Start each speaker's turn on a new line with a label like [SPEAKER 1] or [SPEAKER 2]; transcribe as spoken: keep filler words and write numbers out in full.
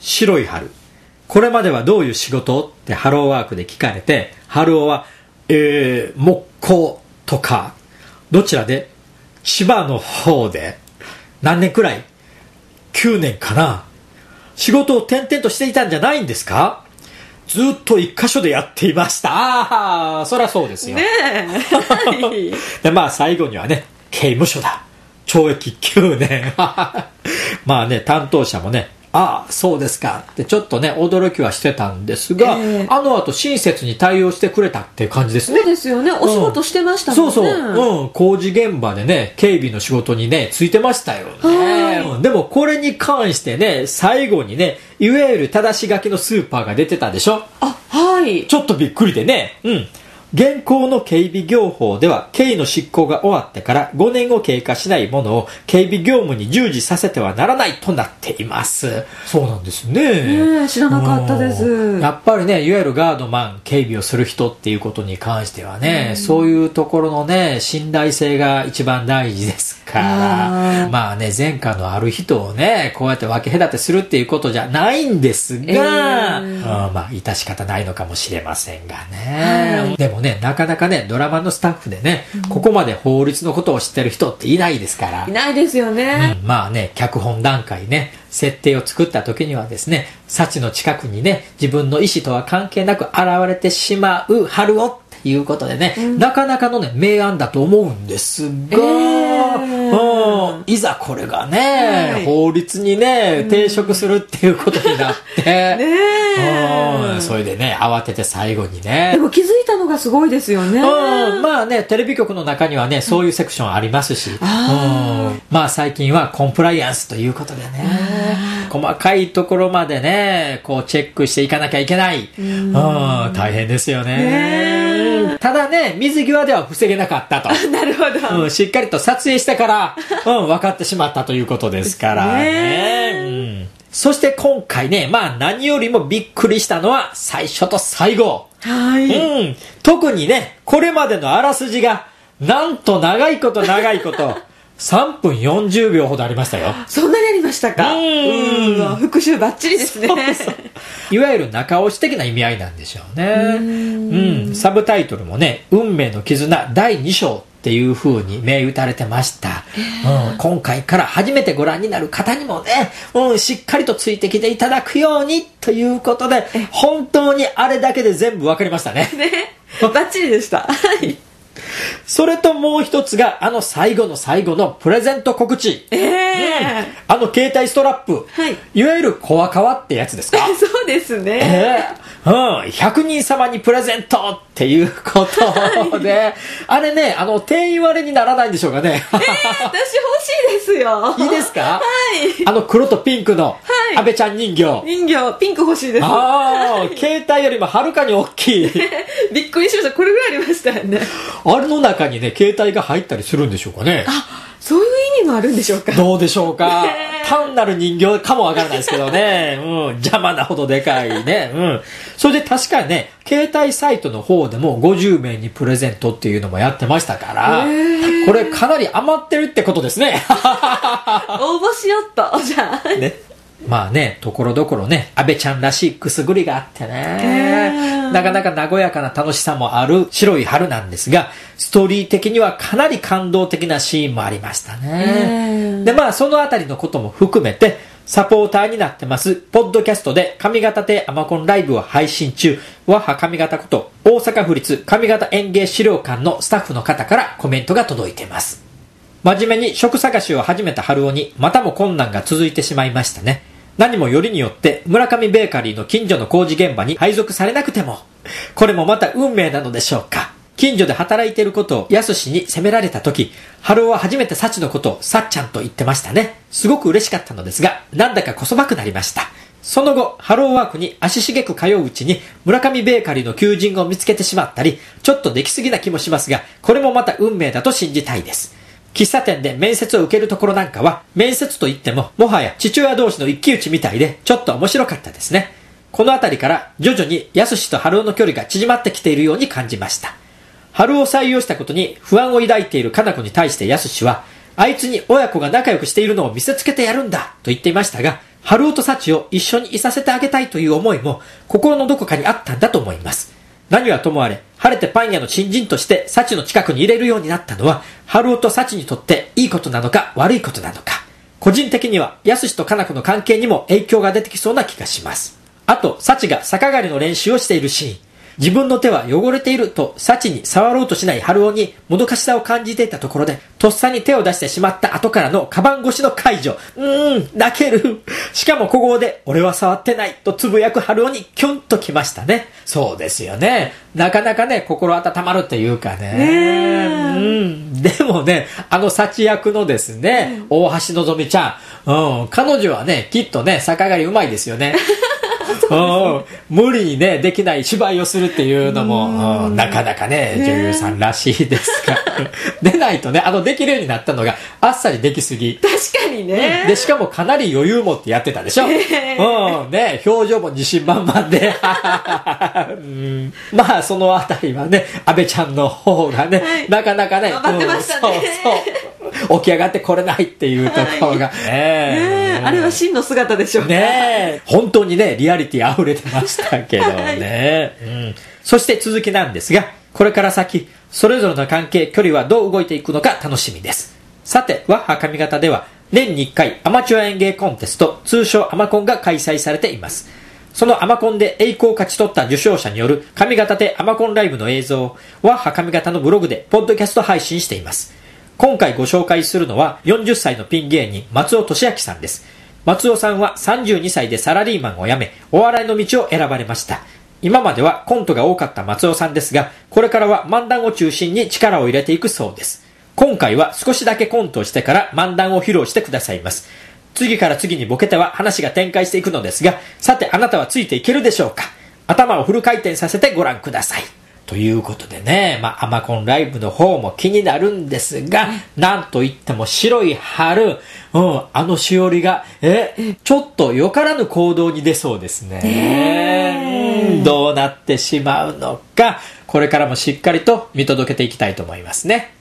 [SPEAKER 1] 白い春。これまではどういう仕事ってハローワークで聞かれて、春男は、えー、木工とか、どちらで千葉の方で、何年くらい ?きゅう 年かな。仕事を転々としていたんじゃないんですか？ずっと一箇所でやっていました。ああ、そりゃそうですよ。
[SPEAKER 2] ねえ。はい、
[SPEAKER 1] で、まあ最後にはね、刑務所だ。懲役きゅうねん。まあね、担当者もね、ああ、そうですかってちょっとね、驚きはしてたんですが、えー、あの後親切に対応してくれたっていう感じですね。
[SPEAKER 2] そうですよね。お仕事してましたもんね。
[SPEAKER 1] うん、そうそう。うん。工事現場でね、警備の仕事にね、ついてましたよね。うん、でもこれに関してね、最後にね、いわゆる正し書きのスーパーが出てたでしょ。
[SPEAKER 2] あ、はい。
[SPEAKER 1] ちょっとびっくりでね。うん。現行の警備業法では刑の執行が終わってからごねんを経過しないものを警備業務に従事させてはならないとなっています。そうなんですね。
[SPEAKER 2] ね、知らなかったです。
[SPEAKER 1] やっぱりね、いわゆるガードマン、警備をする人っていうことに関してはね、うそういうところのね、信頼性が一番大事ですから、まあね、前科のある人をね、こうやって分け隔てするっていうことじゃないんですが、えー、まあ致し方ないのかもしれませんがね。でもね、なかなかね、ドラマのスタッフでね、うん、ここまで法律のことを知ってる人っていないですから。
[SPEAKER 2] いないですよね。
[SPEAKER 1] うん、まあね、脚本段階ね、設定を作った時にはですね、幸の近くにね、自分の意思とは関係なく現れてしまう春男っていうことでね、うん、なかなかのね、明暗だと思うんですが、えー、うん、いざこれがね、はい、法律にね、抵触するっていうことになって、ね、うん、それでね、慌てて最後にね。
[SPEAKER 2] でも気づいたのがすごいですよね。
[SPEAKER 1] うん、まあね、テレビ局の中にはね、そういうセクションありますし、うん、まあ最近はコンプライアンスということでね、細かいところまでね、こうチェックしていかなきゃいけない。うん、大変ですよね。ね、ただね、水際では防げなかったと。
[SPEAKER 2] なるほど、
[SPEAKER 1] うん。しっかりと撮影してから、うん、分かってしまったということですからね。ね、うん、そして今回ね、まあ何よりもびっくりしたのは最初と最後。
[SPEAKER 2] はい。
[SPEAKER 1] うん。特にね、これまでのあらすじが、なんと長いこと長いこと、さんぷんよんじゅうびょうほどありましたよ。
[SPEAKER 2] そんなにありましたか。
[SPEAKER 1] うん。
[SPEAKER 2] うん、復習バッチリですね。そうそう、
[SPEAKER 1] いわゆる中押し的な意味合いなんでしょうね。うん。サブタイトルもね、運命の絆だいに章っていう風に銘打たれてました、えーうん。今回から初めてご覧になる方にもね、うん、しっかりとついてきていただくようにということで、本当にあれだけで全部わかりましたね。
[SPEAKER 2] ね、バッチリでした。はい。
[SPEAKER 1] それともう一つが、あの最後の最後のプレゼント告知。
[SPEAKER 2] えー
[SPEAKER 1] うん、あの携帯ストラップ。
[SPEAKER 2] はい。
[SPEAKER 1] いわゆるコアカワってやつですか。
[SPEAKER 2] そうですね。
[SPEAKER 1] えー、うん。ひゃくにん様にプレゼントっていうことで、はい、あれね、あの、定員割れにならないんでしょうかね。
[SPEAKER 2] えー、私欲しいですよ。
[SPEAKER 1] いいですか。
[SPEAKER 2] はい。
[SPEAKER 1] あの黒とピンクの、安倍ちゃん人形。
[SPEAKER 2] 人形、ピンク欲しいです。
[SPEAKER 1] ああ、携帯よりもはるかに大きい。
[SPEAKER 2] びっくりしました。これぐらいありましたよね。
[SPEAKER 1] あれの中にね、携帯が入ったりするんでしょうかね。
[SPEAKER 2] あ、そういう意味もあるんでしょうか。
[SPEAKER 1] どうでしょうか。単なる人形かもわからないですけどね。うん、邪魔なほどでかいね。うん。それで確かにね、携帯サイトの方でもごじゅうめいにプレゼントっていうのもやってましたから、これかなり余ってるってことですね。
[SPEAKER 2] 応募しよっと、じゃあ。ね。
[SPEAKER 1] まあね、ところどころね、安倍ちゃんらしいくすぐりがあってね、なかなか和やかな楽しさもある白い春なんですが、ストーリー的にはかなり感動的なシーンもありましたね。で、まあそのあたりのことも含めて、サポーターになってます、ポッドキャストで上方亭アマコンライブを配信中、和波上方こと大阪府立上方演芸資料館のスタッフの方からコメントが届いています。真面目に職探しを始めた春男にまたも困難が続いてしまいましたね。何もよりによって村上ベーカリーの近所の工事現場に配属されなくても、これもまた運命なのでしょうか。近所で働いていることをやすしに責められた時、春男は初めて幸のことをさっちゃんと言ってましたね。すごく嬉しかったのですが、なんだかこそばくなりました。その後、ハローワークに足しげく通ううちに村上ベーカリーの求人を見つけてしまったり、ちょっとできすぎな気もしますが、これもまた運命だと信じたいです。喫茶店で面接を受けるところなんかは、面接といってももはや父親同士の一騎打ちみたいでちょっと面白かったですね。このあたりから徐々にやすしと春男の距離が縮まってきているように感じました。春男を採用したことに不安を抱いているかな子に対してやすしは、あいつに親子が仲良くしているのを見せつけてやるんだと言っていましたが、 春男と幸を一緒にいさせてあげたいという思いも心のどこかにあったんだと思います。何はともあれ、晴れてパン屋の新人として幸の近くに入れるようになったのは、春男と幸にとっていいことなのか悪いことなのか。個人的には、やすしとかな子の関係にも影響が出てきそうな気がします。あと、幸が逆上がりの練習をしているシーン。自分の手は汚れていると幸に触ろうとしない春男にもどかしさを感じていたところで、とっさに手を出してしまった後からのカバン越しの解除。うーん、泣ける。しかも小声で、俺は触ってないとつぶやく春男にキュンときましたね。そうですよね。なかなかね、心温まるっていうかね。ねうん。でもね、あの幸役のですね、うん、大橋のぞみちゃん。うん。彼女はね、きっとね、逆上がりうまいですよね。うん、無理にねできない芝居をするっていうのも、うん、なかなかね女優さんらしいですがでないとね、あのできるようになったのがあっさりできすぎ。
[SPEAKER 2] 確かにね、
[SPEAKER 1] でしかもかなり余裕持ってやってたでしょ、えーうんね、表情も自信満々で、うん、まあそのあたりはね阿部ちゃんの方がね、はい、なかなかね
[SPEAKER 2] 頑張ってましたね、
[SPEAKER 1] うん、そうそう起き上がってこれないっていうところが、はい
[SPEAKER 2] ね、あれは真の姿でしょうか
[SPEAKER 1] ね。本当にねリアリティ溢れてましたけどね、はいうん、そして続きなんですが、これから先それぞれの関係距離はどう動いていくのか楽しみです。さてワッハ上方では年にいっかいアマチュア演芸コンテスト、通称アマコンが開催されています。そのアマコンで栄光を勝ち取った受賞者による上方でアマコンライブの映像をワッハ上方のブログでポッドキャスト配信しています。今回ご紹介するのはよんじゅっさいのピン芸人松尾俊明さんです。松尾さんはさんじゅうにさいでサラリーマンを辞めお笑いの道を選ばれました。今まではコントが多かった松尾さんですが、これからは漫談を中心に力を入れていくそうです。今回は少しだけコントをしてから漫談を披露してくださいます。次から次にボケては話が展開していくのですが、さてあなたはついていけるでしょうか。頭をフル回転させてご覧ください。ということでね、まあ、アマコンライブの方も気になるんですが、なんといっても白い春、うん、あのしおりが、え、ちょっとよからぬ行動に出そうですね。うん、どうなってしまうのか、これからもしっかりと見届けていきたいと思いますね。